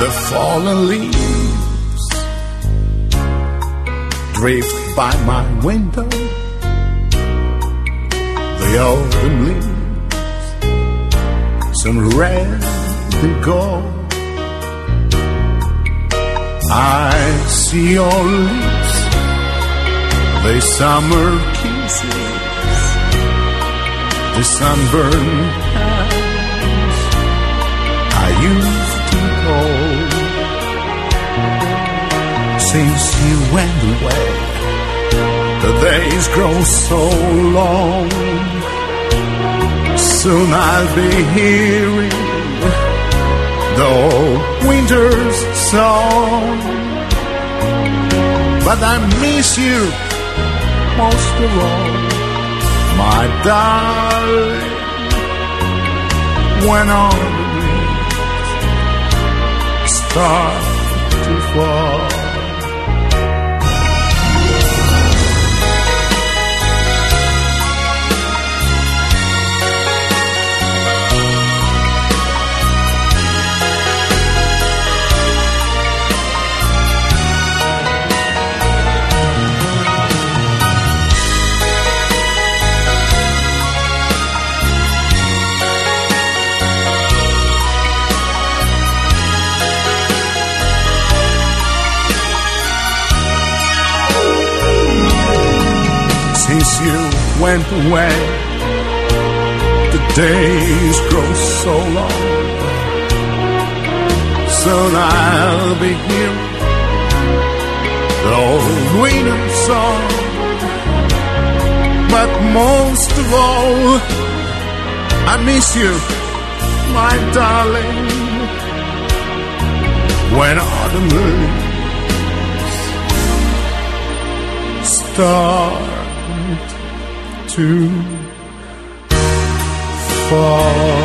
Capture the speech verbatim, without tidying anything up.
The fallen leaves drift by my window. The autumn leaves, some red and gold. I see your lips, the summer kisses, the sunburned hands I used to hold. Since you went away, the days grow so long. Soon I'll be hearing the old winter's song. But I miss you most of all, my darling, when all the leaves start to fall. Since you went away, the days grow so long. Soon I'll be hearing the old winter song. But most of all, I miss you, my darling, when autumn leaves start to fall.